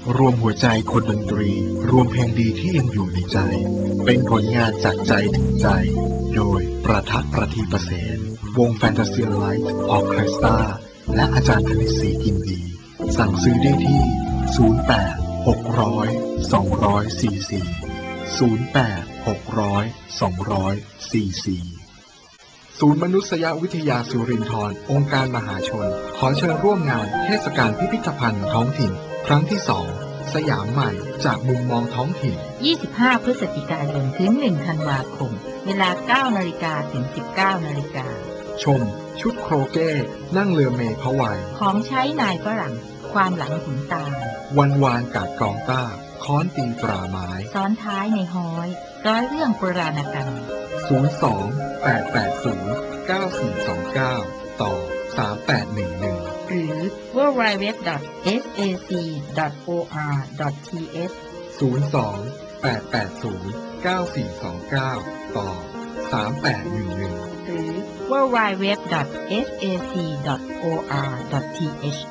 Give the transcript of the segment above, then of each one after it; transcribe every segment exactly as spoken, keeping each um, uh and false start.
รวมหัวใจคนดนตรีรวมเพลงดีที่ยังอยู่ในใจเป็นผลงานจากใจถึงใจโดยประทักษ์ประทีปเสนวงแฟนตาซีไลท์ออร์เคสตราและอาจารย์ธนิตศรีกินดีสั่งซื้อได้ที่ศูนย์ แปด หก ศูนย์ สอง สี่ สี่ ศูนย์ แปด หก ศูนย์ สอง สี่ สี่ ศูนย์มนุษยวิทยาสิรินธรองค์การมหาชนขอเชิญร่วมงานเทศกาลพิพิธภัณฑ์ท้องถิ่นครั้งที่สองสยามใหม่จากมุมมองท้องถิ่นยี่สิบห้าพฤศจิกายนถึงหนึ่งธันวาคมเวลา เก้านาฬิกา ถึง สิบเก้านาฬิกาชมชุดโครเก้นั่งเรือเมพะวัยของใช้นายฝรั่งความหลังขุนตาวันวานกาดกองต้าค้อนตีตราไม้ซ้อนท้ายในฮ้อยร้อยเรื่องโบราณกรรมศูนย์ สอง แปด แปด ศูนย์ เก้า สี่ สอง เก้า ต่อ สาม แปด หนึ่ง หนึ่งหรือ ดับเบิลยู ดับเบิลยู ดับเบิลยู ดอท เอส เอ ซี ดอท โอ อาร์ ดอท ที เอชศูนย์ สอง แปด แปด ศูนย์ เก้า สี่ สอง เก้า ต่อ สาม แปด หนึ่ง หนึ่งหรือ ดับเบิลยู ดับเบิลยู ดับเบิลยู ดอท เอส เอ ซี ดอท โอ อาร์ ดอท ที เอช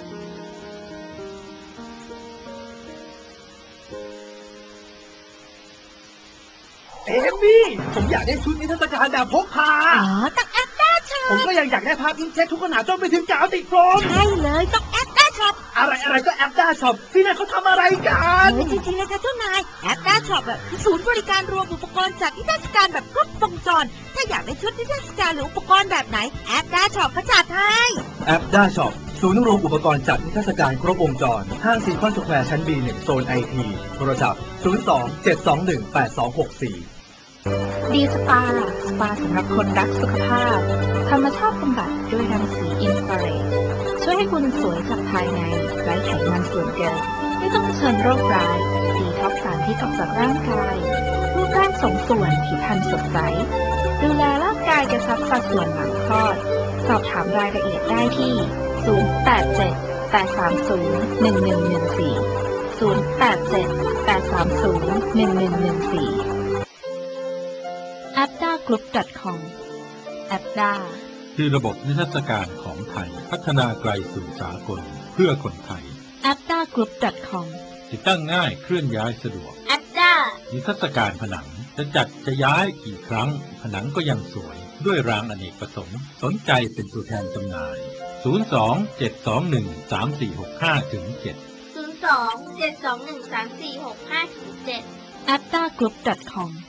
เอมี่ผมอยากได้ชุดนิทรรศการแบบพกพาอ๋อต้องแอปด้าช็อปผมก็ยังอยากได้ภาพอินเททุกขนาดจนไปถึงกาวติดโฟมใช่เลยต้องแอปด้าช็อปอะไรอะไรก็แอปด้าช็อปที่นั่นเขาทำอะไรกันจริงๆเลยค่ะเจ้านายแอปด้าช็อปคือศูนย์บริการรวมอุปกรณ์จัดนิทรรศการแบบครบวงจรถ้าอยากได้ชุดนิทรรศการหรืออุปกรณ์แบบไหนแอปด้าช็อปก็จัดให้แอปด้าช็อปศูนย์รวมอุปกรณ์จัดนิทรรศการครบวงจรห้างซีคอนสแควร์ชั้น บี หนึ่ง โซน ไอ ที โทรศัพท์ศูนย์ สอง เจ็ด สอง หนึ่ง แปด สอง หก สี่ดีสปาสปาสำหรับคนรักสุขภาพธรรมชาติบำบัดด้วยรังสีอินฟราเรดช่วยให้คุณสวยจากภายในไร้ไขมันส่วนเกินไม่ต้องเผชิญโรคร้ายดีท็อกซ์สารพิษออกจากร่างกายรูปร่างสมส่วนผิวพรรณสดใสดูแลร่างกายกระชับสัดส่วนหลังคลอดสอบถามรายละเอียดได้ที่ศูนย์ แปด เจ็ด แปด สาม ศูนย์ หนึ่ง หนึ่ง หนึ่ง สี่ ศูนย์ แปด เจ็ด แปด สาม ศูนย์ หนึ่ง หนึ่ง หนึ่ง สี่แอปด้ากรุ๊ป ดอท คอม แอปด้าคือระบบนิทรรศการของไทยพัฒนาไกลสู่สากลเพื่อคนไทยแอปด้ากรุ๊ป ดอท คอมติดตั้งง่ายเคลื่อนย้ายสะดวกแอปด้านิทรรศการผนังจะจัดจะย้ายกี่ครั้งผนังก็ยังสวยด้วยรางอเนกประสงค์สนใจเป็นตัวแทนจำหน่ายศูนย์ สอง เจ็ด สอง หนึ่ง สาม สี่ หก ห้า ถึง เจ็ดศูนย์ สอง เจ็ด สอง หนึ่ง สาม สี่ หก ห้า ถึง เจ็ดแอปด้ากรุ๊ป ดอท คอม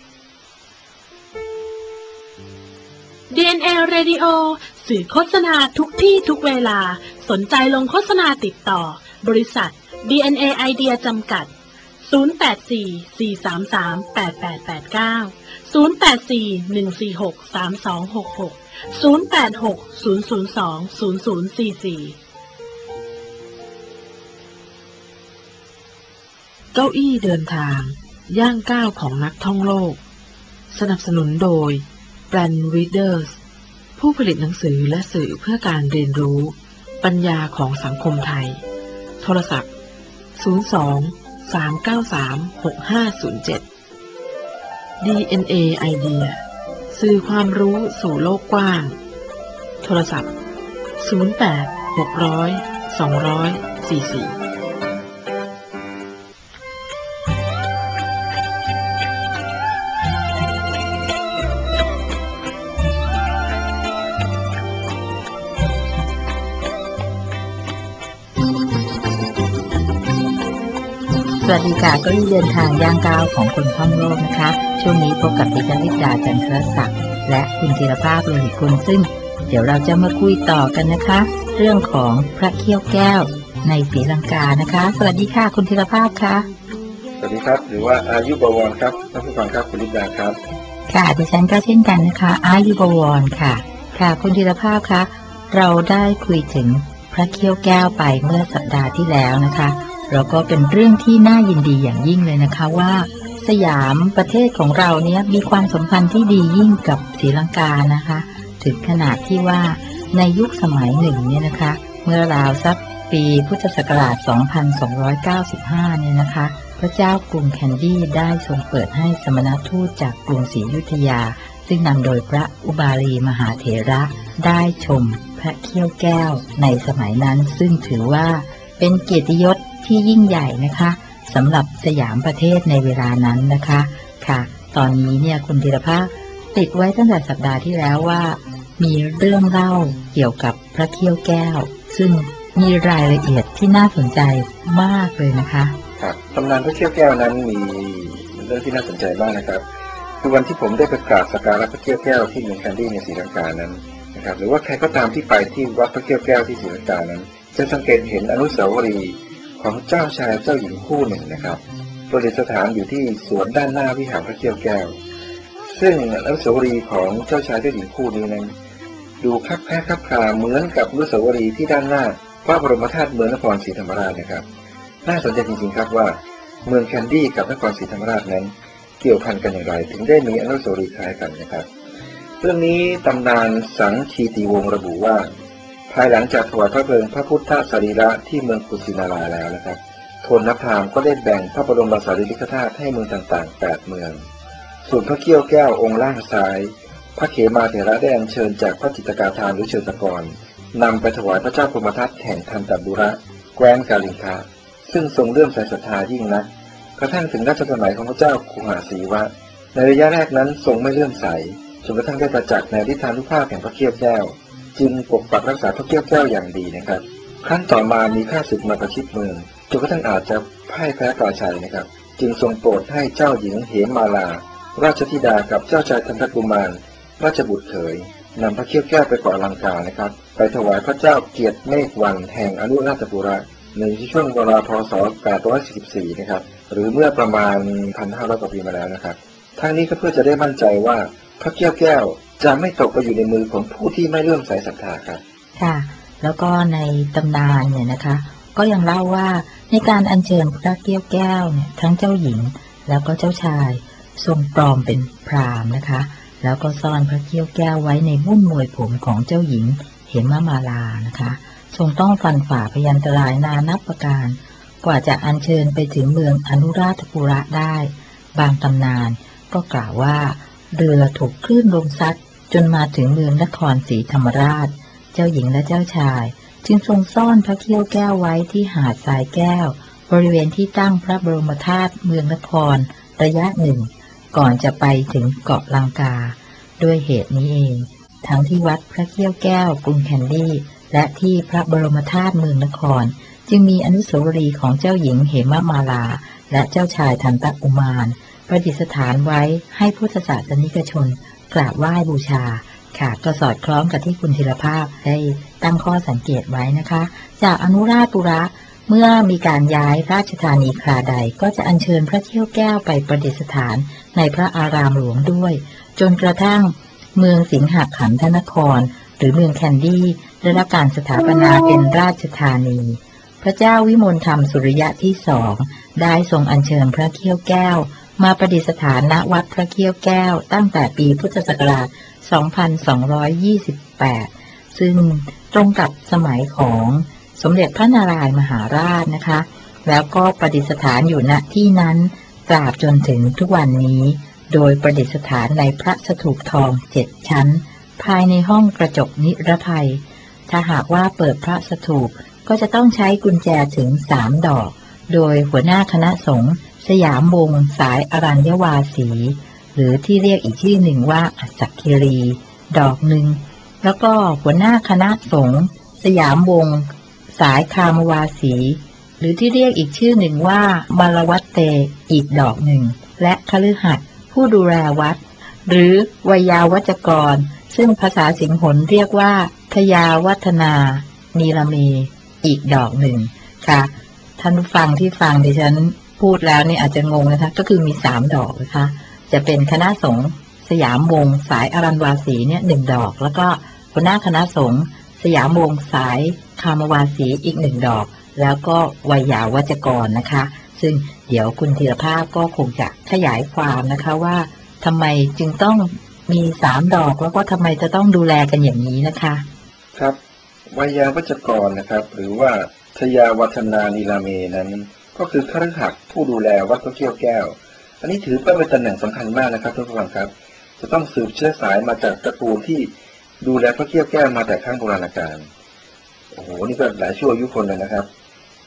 ดี เอ็น เอ Radio สื่อโฆษณาทุกที่ทุกเวลาสนใจลงโฆษณาติดต่อบริษัท ดี เอ็น เอ Idea จำกัดศูนย์ แปด สี่ สี่ สาม สาม แปด แปด แปด เก้า ศูนย์ แปด สี่ หนึ่ง สี่ หก สาม สอง หก หก ศูนย์ แปด หก ศูนย์ ศูนย์ สอง ศูนย์ ศูนย์ สี่ สี่เก้าอี้เดินทางย่างก้าวของนักท่องโลกสนับสนุนโดยBrand Readers ผู้ผลิตหนังสือและสื่อเพื่อการเรียนรู้ปัญญาของสังคมไทยโทรศัพท์ศูนย์ สอง สาม เก้า สาม หก ห้า ศูนย์ เจ็ด ดี เอ็น เอ Idea สื่อความรู้สู่โลกกว้างโทรศัพท์ศูนย์ แปด หก ศูนย์ สอง สี่ สี่สวัสดีค่ะก็เดินทางย่างก้าวของคนท่องโลกนะคะช่วงนี้พบกับดิฉันลิดาจันทรศักดิ์และคุณธีรภาพโลหิตกุลซึ่งเดี๋ยวเราจะมาคุยต่อกันนะคะเรื่องของพระเขี้ยวแก้วในศรีลังกานะคะสวัสดีค่ะคุณธีรภาพค่ะสวัสดีครับหรือว่าอายุบวรครับท่านผู้ฟังครับคุณลิดาครับค่ะดิฉันก็เช่นกันนะคะอายุบวรค่ะค่ะคุณธีรภาพคะเราได้คุยถึงพระเขี้ยวแก้วไปเมื่อสัปดาห์ที่แล้วนะคะแล้วก็เป็นเรื่องที่น่ายินดีอย่างยิ่งเลยนะคะว่าสยามประเทศของเราเนี้ยมีความสัมพันธ์ที่ดียิ่งกับศรีลังกานะคะถึงขนาดที่ว่าในยุคสมัยหนึ่งเนี่ยนะคะเมื่อราวสักปีพุทธศักราชสองพันสองร้อยเก้าสิบห้าเนี่ยนะคะพระเจ้ากรุงแคนดี้ได้ทรงเปิดให้สมณทูตจากกรุงศรีอยุธยาซึ่งนำโดยพระอุบาลีมหาเถระได้ชมพระเขี้ยวแก้วในสมัยนั้นซึ่งถือว่าเป็นเกียรติยศที่ยิ่งใหญ่นะคะสำหรับสยามประเทศในเวลานั้นนะคะค่ะตอนนี้เนี่ยคุณธีรภาคติดไว้ตั้งแต่สัปดาห์ที่แล้วว่ามีเรื่องเล่าเกี่ยวกับพระเขี้ยวแก้วซึ่งมีรายละเอียดที่น่าสนใจมากเลยนะคะครับตำนานพระเขี้ยวแก้วนั้นมีเรื่องที่น่าสนใจมากนะครับคือวันที่ผมได้ไปกราบสักการะพระเขี้ยวแก้วที่เมืองแคนดี้ในศรีลังกานั้นนะครับหรือว่าใครก็ตามที่ไปที่วัดพระเขี้ยวแก้วที่ศรีลังกานั้นจะสังเกตเห็นอนุสาวรีย์ของเจ้าชายเจ้าหญิงคู่หนึ่งนะครับประดิษฐานอยู่ที่สวนด้านหน้าวิหารพระเขี้ยวแก้วซึ่งอนุสาวรีย์ของเจ้าชายเจ้าหญิงคู่นี้นั้นดูคลับคล้ายคลับคลาเหมือนกับอนุสาวรีย์ที่ด้านหน้าพระบรมธาตุเมืองนครศรีธรรมราชนะครับน่าสนใจจริงๆครับว่าเมืองแคนดี้กับนครศรีธรรมราชนั้นเกี่ยวพันกันอย่างไรถึงได้มีอนุสาวรีย์คล้ายกันนะครับเรื่องนี้ตำนานสังคีติวงศ์ระบุว่าภายหลังจากถวายพระเพลิงพระพุทธสรีระที่เมืองกุสินาราแล้วนะครับโทนพราหมณ์ก็ได้แบ่งพระบรมสารีริกธาตุให้เมืองต่างๆแปดเมืองส่วนพระเขี้ยวแก้วองค์ล่างซ้ายพระเขมาเถระได้อัญเชิญจากพระจิตรกาทานหรือเชิญตะกรนำไปถวายพระเจ้าพรหมทัตแห่งทันตบุระแคว้นกาลิงคาซึ่งทรงเลื่อมใสศรัทธายิ่งนักกระทั่งถึงรัชสมัยของพระเจ้าคูหาสีวะในระยะแรกนั้นทรงไม่เลื่อมใสจนกระทั่งได้ประจักษ์ในฤทธานุภาพแห่งพระเขี้ยวแก้วจึงปกปักรักษาพระเขี้ยวแก้วอย่างดีนะครับครั้นต่อมามีข้าศึกมาประชิดเมืองจนกระทั่งอาจจะพ่ายแพ้ปราชัยนะครับจึงทรงโปรดให้เจ้าหญิงเหมมาลาราชธิดากับเจ้าชายทันตกุมารราชบุตรเขยนำพระเขี้ยวแก้วไปก่ออลังการนะครับไปถวายพระเจ้าเกียรติเมฆวันแห่งอนุราชปุระในช่วงเวลาพ.ศ. แปดร้อยสี่สิบสี่นะครับหรือเมื่อประมาณ หนึ่งพันห้าร้อย กว่าปีมาแล้วนะครับทั้งนี้ก็เพื่อจะได้มั่นใจว่าพระเขี้ยวแก้วจะไม่ตกไปอยู่ในมือของผู้ที่ไม่เลื่อมใสศรัทธาครับค่ะแล้วก็ในตำนานเนี่ยนะคะก็ยังเล่าว่าในการอัญเชิญพระเขี้ยวแก้วเนี่ยทั้งเจ้าหญิงแล้วก็เจ้าชายทรงปลอมเป็นพราหมณ์นะคะแล้วก็ซ่อนพระเขี้ยวแก้วไว้ในมุ่นมวยผมของเจ้าหญิงเหมมาลานะคะทรงต้องฟันฝ่าพยันตรายนานับประการกว่าจะอัญเชิญไปถึงเมืองอนุราชปุระได้บางตำนานก็กล่าวว่าเรือถูกคลื่นลมซัดจนมาถึงเมืองนครศรีธรรมราชเจ้าหญิงและเจ้าชายจึงทรงซ่อนพระเขี้ยวแก้วไว้ที่หาดทรายแก้วบริเวณที่ตั้งพระบรมธาตุเมืองนครระยะหนึ่งก่อนจะไปถึงเกาะลังกาด้วยเหตุนี้เองทั้งที่วัดพระเขี้ยวแก้วกรุงแคนดี้และที่พระบรมธาตุเมืองนครจึงมีอนุสาวรีย์ของเจ้าหญิงเหมมาลาและเจ้าชายทันตกุมารประดิษฐานไว้ให้พุทธศาสนิกชนกราบไหว้บูชาค่ะก็สอดคล้องกับที่คุณธีรภาพได้ตั้งข้อสังเกตไว้นะคะจากอนุราชปุระเมื่อมีการย้ายราชธานีคราใดก็จะอัญเชิญพระเขี้ยวแก้วไปประดิษฐานในพระอารามหลวงด้วยจนกระทั่งเมืองสิงหขันธนครหรือเมืองแคนดี้ได้รับการสถาปนาเป็นราชธานีพระเจ้าวิมลธรรมสุริยะที่สองได้ทรงอัญเชิญพระเขี้ยวแก้วมาประดิษฐานณวัดพระเขี้ยวแก้วตั้งแต่ปีพุทธศักราชสองพันสองร้อยยี่สิบแปดซึ่งตรงกับสมัยของสมเด็จพระนารายณ์มหาราชนะคะแล้วก็ประดิษฐานอยู่ณที่นั้นตราบจนถึงทุกวันนี้โดยประดิษฐานในพระสถูปทองเจ็ดชั้นภายในห้องกระจกนิรภัยถ้าหากว่าเปิดพระสถูปก็จะต้องใช้กุญแจถึงสามดอกโดยหัวหน้าคณะสงฆ์สยามวงศ์สายอรัญญวาสีหรือที่เรียกอีกชื่อหนึ่งว่าอัสสคิรีดอกหนึ่งแล้วก็หัวหน้าคณะสงฆ์สยามวงศ์สายคามวาสีหรือที่เรียกอีกชื่อหนึ่งว่ามลวัตเตอีกดอกหนึ่งและคฤหัสถ์ผู้ดูแลวัดหรือวยาวัจกรซึ่งภาษาสิงหนเรียกว่าทยาวัฒนานีลเมอีกดอกหนึ่งค่ะท่านผู้ฟังที่ฟังดิฉันพูดแล้วนี่อาจจะงงนะคะก็คือมีสามดอกนะคะจะเป็นคณะสงฆ์สยามวงศ์สายอรัญวาสีเนี่ยหนึ่งดอกแล้วก็หัวหน้าคณะสงฆ์สยามวงศ์สายคามวาสีอีกหนึ่งดอกแล้วก็วยาวัจกรนะคะซึ่งเดี๋ยวคุณธีรภาพก็คงจะขยายความนะคะว่าทำไมจึงต้องมีสามดอกแล้วก็ทำไมจะต้องดูแลกันอย่างนี้นะคะครับวยาวัจกรนะครับหรือว่าทยาวัฒนานีลาเมนั้นก็คือคฤหัสถ์ผู้ดูแลวัดพระเขี้ยวแก้วอันนี้ถือเป็นตำแหน่งสำคัญมากนะครับทุกท่านครับจะต้องสืบเชื้อสายมาจากตระกูลที่ดูแลพระเขี้ยวแก้วมาแต่ครั้งโบราณกาลโอ้โหนี่ก็หลายชั่วอายุคนเลยนะครับ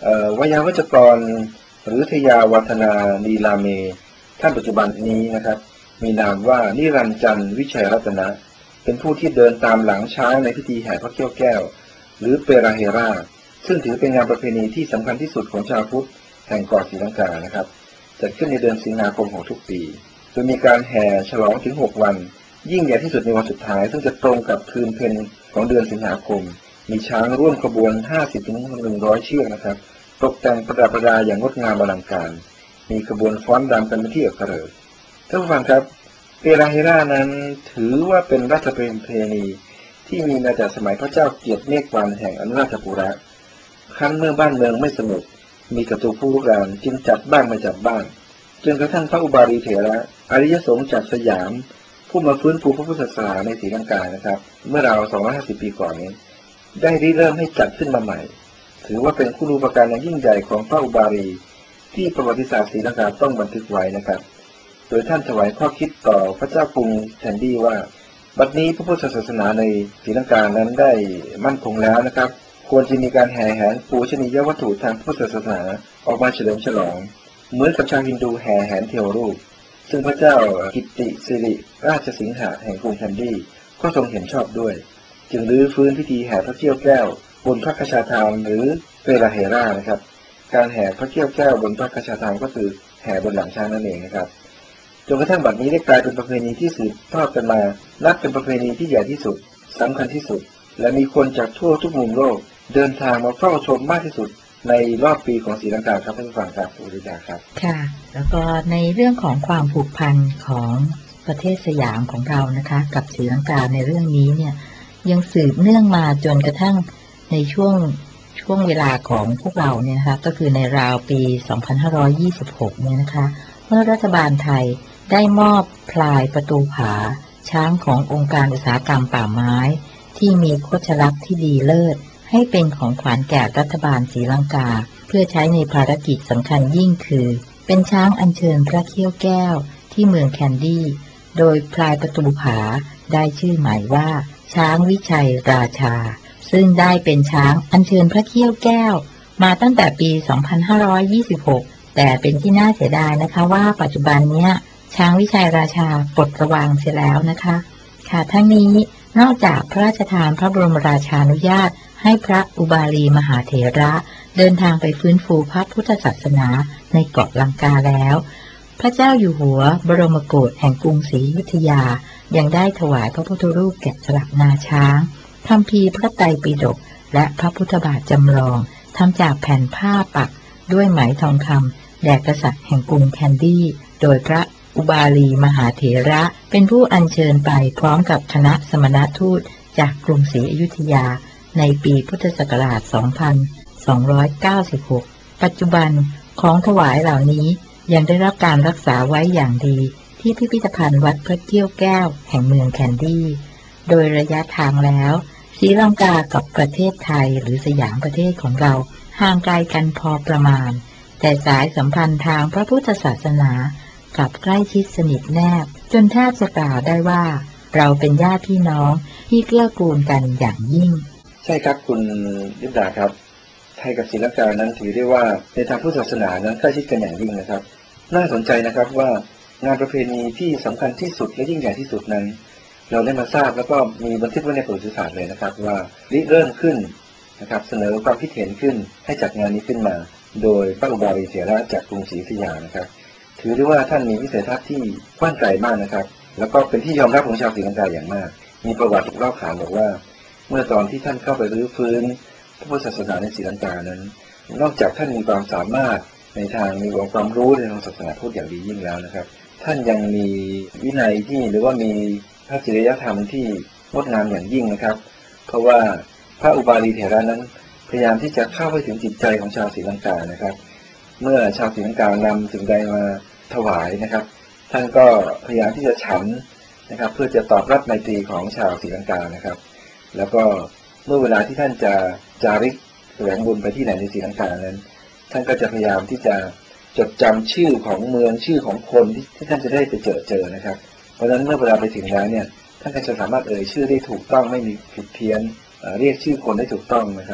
วยาวัจกรหรือทยาวัฒนานีลาเมท่านปัจจุบันนี้นะครับมีนามว่านิรันดร์จันทร์วิชัยรัตนะเป็นผู้ที่เดินตามหลังช้างในพิธีแห่พระเขี้ยวแก้วหรือเปราเฮราซึ่งถือเป็นงานประเพณีที่สำคัญที่สุดของชาวพุทธแห่งเกาะศรีลังกานะครับจัดขึ้นในเดือนสิงหาคมของทุกปีโดยมีการแห่ฉลองถึงหกวันยิ่งใหญ่ที่สุดในวันสุดท้ายซึ่งจะตรงกับคืนเพ็ญของเดือนสิงหาคมมีช้างร่วมขบวน ห้าสิบถึงหนึ่งร้อย เชือกนะครับตกแต่งประดับประดาอย่างงดงามอลังการมีขบวนฟ้อนรำกันเป็นที่เอกเกริกท่านผู้ฟังครับเปราเฮรานั้นถือว่าเป็นราชประเพณีที่มีมาจากสมัยพระเจ้าเกียรติเมฆวันแห่งอนุราชปุระครั้นเมื่อบ้านเมืองไม่สงบมีศัตรูผู้รุกรานจึงจับบ้างไม่จับบ้างจนกระทั่งพระอุบาลีเถระอริยสงฆ์จากสยามผู้มาฟื้นฟูพระพุทธศาสนาในศรีลังกานะครับเมื่อราวสองร้อยห้าสิบปีก่อนนี้ได้ริเริ่มให้จัดขึ้นมาใหม่ถือว่าเป็นคุณูปการอย่างยิ่งใหญ่ของพระอุบาลีที่ประวัติศาสตร์ศรีลังกาต้องบันทึกไว้นะครับโดยท่านถวายข้อคิดต่อพระเจ้ากรุงแคนดี้ว่าบัดนี้พระพุทธศาสนาในศรีลังกานั้นได้มั่นคงแล้วนะครับควรจะมีการแห่แหนปูชนียวัตถุทางพุทธศาสนาออกมาเฉลิมฉลองเหมือนกับชาวฮินดูแห่แหนเทวรูปซึ่งพระเจ้ากิตติสิริราชสิงหะแห่งกรุงแคนดี้ก็ทรงเห็นชอบด้วยจึงรื้อฟื้นพิธีแห่พระเขี้ยวแก้วบนพระกชาทานหรือเปราเฮรานะครับการแห่พระเขี้ยวแก้วบนพระกชาทานก็คือแห่บนหลังช้างนั่นเองนะครับจนกระทั่งบัดนี้ได้กลายเป็นประเพณีที่สืบทอดกันมานับเป็นประเพณีที่ใหญ่ที่สุดสำคัญที่สุดและมีคนจากทั่วทุกมุมโลกเดินทางมาเฝ้าชมมากที่สุดในรอบปีของศรีลังกาครับท่านผู้ฟังครับอุริยาครับค่ะแล้วก็ในเรื่องของความผูกพันของประเทศสยามของเรานะคะกับศรีลังกาในเรื่องนี้เนี่ยยังสืบเนื่องมาจนกระทั่งในช่วงช่วงเวลาของพวกเราเนี่ยนะคะก็คือในราวปีสองพันห้าร้อยยี่สิบหกเนี่ยนะคะเมื่อรัฐบาลไทยได้มอบพลายประตูผาช้างขององค์การอุตสาหกรรมป่าไม้ที่มีโคชลักษณ์ที่ดีเลิศให้เป็นของขวัญแก่รัฐบาลศรีลังกาเพื่อใช้ในภารกิจสำคัญยิ่งคือเป็นช้างอัญเชิญพระเขี้ยวแก้วที่เมืองแคนดี้โดยพลายประตูผาได้ชื่อหมายว่าช้างวิชัยราชาซึ่งได้เป็นช้างอัญเชิญพระเขี้ยวแก้วมาตั้งแต่ปีสองพันห้าร้อยยี่สิบหกแต่เป็นที่น่าเสียดายนะคะว่าปัจจุบันเนี้ยช้างวิชัยราชาปลดระวางเสียแล้วนะคะค่ะทั้งนี้นอกจากพระราชทานพระบรมราชานุญาตให้พระอุบาลีมหาเถระเดินทางไปฟื้นฟูพระพุทธศาสนาในเกาะลังกาแล้วพระเจ้าอยู่หัวบรมโกศแห่งกรุงศรีอยุธยายังได้ถวายพระพุทธรูปแกะสลักงาช้างคัมภีร์พระไตรปิฎกและพระพุทธบาทจำลองทำจากแผ่นผ้าปักด้วยไหมทองคำแด่กษัตริย์แห่งกรุงแคนดี้โดยพระอุบาลีมหาเถระเป็นผู้อัญเชิญไปพร้อมกับคณะสมณทูตจากกรุงศรีอยุธยาในปีพุทธศักราชสองพันสองร้อยเก้าสิบหกปัจจุบันของถวายเหล่านี้ยังได้รับการรักษาไว้อย่างดีที่พิพิธภัณฑ์วัดพระเกี้ยวแก้วแห่งเมืองแคนดี้โดยระยะทางแล้วศรีลังกากับประเทศไทยหรือสยามประเทศของเราห่างไกลกันพอประมาณแต่สายสัมพันธ์ทางพระพุทธศาสนากับใกล้ชิดสนิทแนบจนแทบจะกล่าวได้ว่าเราเป็นญาติพี่น้องที่เกื้อกูลกันอย่างยิ่งใช่ครับคุณลิปดาครับไทยกับศรีลังกานั้นถือได้ว่าในทางพุทธศาสนานั้นใกล้ชิดกันอย่างยิ่งนะครับน่าสนใจนะครับว่างานประเพณีที่สำคัญที่สุดและยิ่งใหญ่ที่สุดนั้นเราได้มาทราบแล้วก็มีบันทึกไว้ในประวัติศาสตร์เลยนะครับว่าริเริ่มขึ้นนะครับเสนอความคิดเห็นขึ้นให้จัดงานนี้ขึ้นมาโดยพระอุบาลีเถระจากกรุงศรีอยุธยานะครับถือได้ว่าท่านมีวิสัยทัศน์ที่กว้างไกลมากนะครับแล้วก็เป็นที่ยอมรับของชาวศรีลังกาอย่างมากมีประวัติเล่าขานบอกว่าเมื่อตอนที่ท่านเข้าไปรื้อฟื้นพระพุทธศาสนาในศรีลังกานั้นนอกจากท่านมีความสามารถในทางมีองค์ความรู้ในทางศาสนาพุทธอย่างดียิ่งแล้วนะครับท่านยังมีวินัยที่หรือว่ามีพระจริยธรรมที่งดงามอย่างยิ่งนะครับเพราะว่าพระอุบาลีเถระนั้นพยายามที่จะเข้าไปถึงจิตใจของชาวศรีลังกานะครับเมื่อชาวศรีลังกานำสิ่งใดมาถวายนะครับท่านก็พยายามที่จะฉันนะครับเพื่อจะตอบรับไมตรีของชาวศรีลังกานะครับแล้วก็เมื่อเวลาที่ท่านจะจาริกแสวงบุญไปที่ไหนในศรีลังกานั้นท่านก็จะพยายามที่จะจดจำชื่อของเมืองชื่อของคนที่ที่ท่านจะได้ไปเจอเจอนะครับเพราะฉะนั้นเมื่อเวลาไปถึงแล้วเนี่ยท่านก็จะสามารถเอ่ยชื่อได้ถูกต้องไม่มีผิดเพี้ยนเรียกชื่อคนได้ถูกต้องนะครับ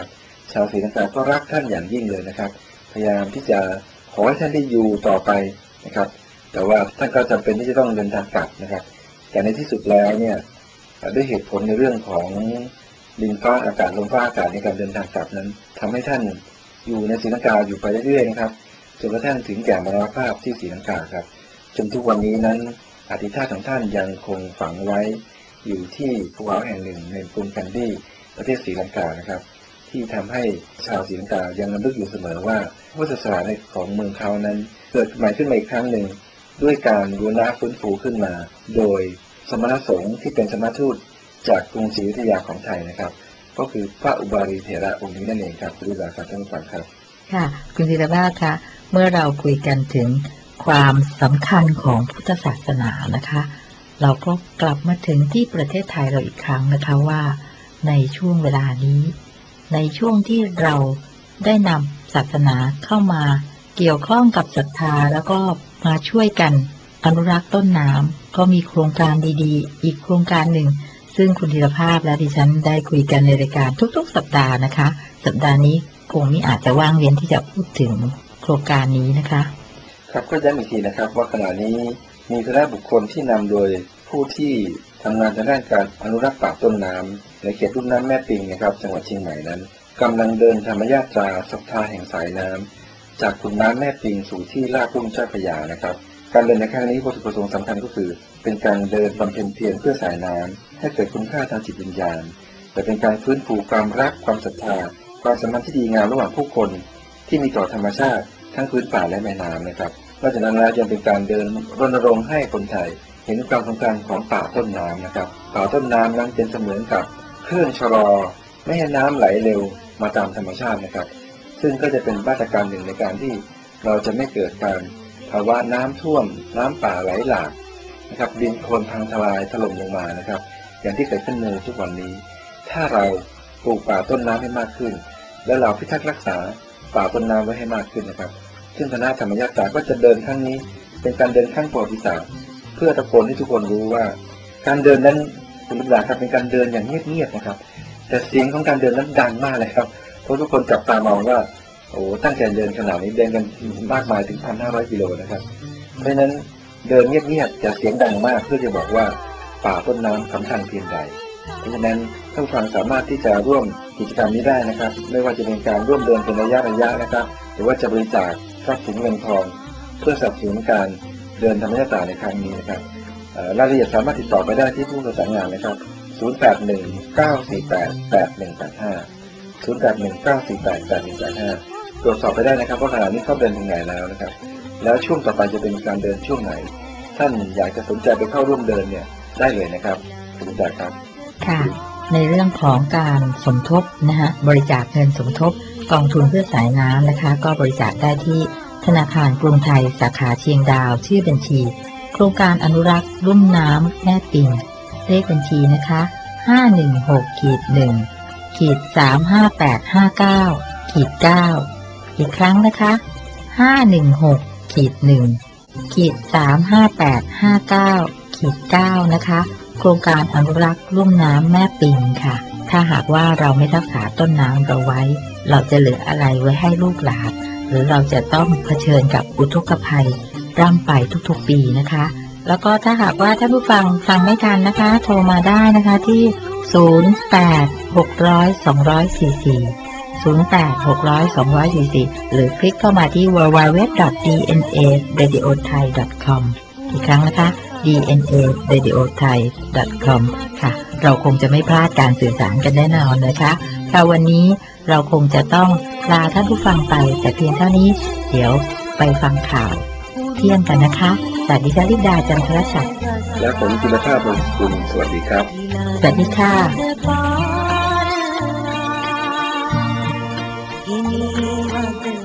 ชาวศรีลังกาก็รักท่านอย่างยิ่งเลยนะครับพยายามที่จะขอให้ท่านได้อยู่ต่อไปนะครับแต่ว่าท่านก็จำเป็นที่จะต้องเดินทางกลับนะครับแต่ในที่สุดแล้วเนี่ยด้วยเหตุผลในเรื่องของดินฟ้าอากาศลมฟ้าอากาศในการเดินทางกลับนั้นทำให้ท่านอยู่ในศรีลังกาอยู่ไปเรื่อยๆนะครับจนกระทั่งถึงแก่มรณภาพที่ศรีลังกาครับจนทุกวันนี้นั้นอธิษฐานของท่านยังคงฝังไว้อยู่ที่ภูเขาแห่งหนึ่งในกรุงแคนดี้ประเทศศรีลังกานะครับที่ทำให้ชาวศรีลังกายังระลึกอยู่เสมอว่าพุทธศาสนาของเมืองเขานั้นเกิดใหม่ขึ้นมาอีกครั้งหนึ่งด้วยการบูรณะฟื้นฟูขึ้นมาโดยสมณสงฆ์ที่เป็นสมณทูตจากกรุงศรีอยุธยาของไทยนะครับก็คือพระอุบาลีเถระองค์นี้นั่นเองครับคุณวิลาครับท่านผู้ฟังครับค่ะคุณธีรภาพคะเมื่อเราคุยกันถึงความสำคัญของพุทธศาสนานะคะเราก็กลับมาถึงที่ประเทศไทยเราอีกครั้งนะคะว่าในช่วงเวลานี้ในช่วงที่เราได้นำศาสนาเข้ามาเกี่ยวข้องกับศรัทธาแล้วก็มาช่วยกันอนุรักษ์ต้นน้ำก็มีโครงการดีๆอีกโครงการหนึ่งซึ่งคุณธีรภาพและดิฉันได้คุยกันในรายการทุกๆสัปดาห์นะคะสัปดาห์นี้คงไม่อาจจะว่างเว้นที่จะพูดถึงโครงการนี้นะคะครับก็ย้ำอีกทีนะครับว่าขณะนี้มีคณะบุคคลที่นำโดยผู้ที่ทำงานทางด้านการอนุรักษ์ป่าต้นน้ำในเขตลุ่มน้ำแม่ปิงนะครับจังหวัดเชียงใหม่นั้นกำลังเดินธรรมยาตราศรัทธาแห่งสายน้ำจากขุนน้ำแม่ปิงสู่ที่ลาดลุ่มเจ้าพระยานะครับการเดินในครั้งนี้วัตถุประสงค์สำคัญก็คือเป็นการเดินบำเพ็ญเพียรเพื่อสายน้ำให้เกิดคุณค่าทางจิตวิญญาณแต่เป็นการฟื้นฟูความรักความศรัทธาความสัมพันธ์ที่ดีงามระหว่างผู้คนที่มีต่อธรรมชาติทั้งพื้นป่าและแม่น้ำนะครับนอกจากนั้นแล้วยังเป็นการเดินรณรงค์ให้คนไทยเห็นความสำคัญของป่าต้นน้ำนะครับป่าต้นน้ำนั้นเป็นเสมือนกับเครื่องชะลอไม่ให้น้ำไหลเร็วมาตามธรรมชาตินะครับซึ่งก็จะเป็นมาตรการหนึ่งในการที่เราจะไม่เกิดการภาวะน้ำท่วมน้ำป่าไหลหลากนะครับดินโคลนพังทลายถล่มลงมานะครับอย่างที่เกิดขึ้นในทุกวันนี้ถ้าเราปลูกป่าต้นน้ำให้มากขึ้นและเราพิทักษ์รักษาป่าต้นน้ำไว้ให้มากขึ้นนะครับซึ่งคณะธรรมยาตราก็จะเดินครั้งนี้เป็นการเดินครั้งประวัติศาสตร์เพื่อตะโกนให้ทุกคนรู้ว่าการเดินนั้นคุณผู้ชมครับเป็นการเดินอย่างเงียบๆนะครับแต่เสียงของการเดินนั้นดังมากเลยครับเพราะทุกคนจับตามองว่าโอ้ตั้งใจเดินขนาดนี้เดินกันมากมายถึง หนึ่งพันห้าร้อย กิโลนะครับเพราะฉะนั้นเดินเงียบๆแต่เสียงดังมากเพื่อจะบอกว่าป่าต้นน้ำสำคัญเพียงใดเพราะฉะนั้นท่านผู้ฟังสามารถที่จะร่วมกิจกรรมนี้ได้นะครับไม่ว่าจะเป็นการร่วมเดินเป็นระยะระยะนะครับหรือว่าจะบริจาคทรัพย์สินเงินทองเพื่อสนับสนุนการเดินธรรมยาตราในครั้งนี้นะครับรายละเอียดสามารถติดต่อไปได้ที่ผู้ประสานงานนะครับศูนย์ แปด หนึ่ง เก้า สี่ แปด แปด หนึ่ง แปด ห้า ศูนย์ แปด หนึ่ง เก้า สี่ แปด แปด หนึ่ง แปด ห้าตรวจสอบไปได้นะครับว่าขณะนี้เขาเดินถึงไหนแล้วนะครับแล้วช่วงต่อไปจะเป็นการเดินช่วงไหนท่านอยากจะสนใจไปเข้าร่วมเดินเนี่ยได้เลยนะครับขอบคุณครับค่ะในเรื่องของการสมทบนะฮะบริจาคเงินสมทบกองทุนเพื่อสายน้ำนะคะก็บริจาคได้ที่ธนาคารกรุงไทยสาขาเชียงดาวชื่อบัญชีโครงการอนุรักษ์ลุ่มน้ำแม่ปิงเลขบัญชีนะคะห้า หนึ่ง หก หนึ่ง สาม ห้า แปด ห้า เก้า เก้า อีกครั้งนะคะห้า หนึ่ง หก หนึ่ง สาม ห้า แปด ห้า เก้า เก้า นะคะโครงการอนุรักษ์ลุ่มน้ำแม่ปิงค่ะถ้าหากว่าเราไม่รักษาต้นน้ำเราไว้เราจะเหลืออะไรไว้ให้ลูกหลานหรือเราจะต้องเผชิญกับอุทกภัยร่ำไปทุกๆปีนะคะแล้วก็ถ้าหากว่าท่านผู้ฟังฟังไม่ทันนะคะโทรมาได้นะคะที่ศูนย์ แปด หก ศูนย์ สอง สี่ สี่ ศูนย์ แปด หก ศูนย์ สอง สี่ สี่ หรือคลิกเข้ามาที่ ดับเบิลยู ดับเบิลยู ดับเบิลยู ดอท ดี เอ็น เอ เรดิโอ ไทย ดอท คอม อีกครั้งนะคะ ดี เอ็น เอ เรดิโอ ไทย ดอท คอม ค่ะเราคงจะไม่พลาดการสื่อสารกันแน่นอนนะคะค่ะวันนี้เราคงจะต้องลาท่านผู้ฟังไปแต่เพียงเท่านี้เดี๋ยวไปฟังข่าวเที่ยงกันนะคะสวัสดีค่ะลิดาจันทรศักดิ์และผมจิรภาพบริสุทธิ์สวัสดีครับสวัสดีค่ะ Ini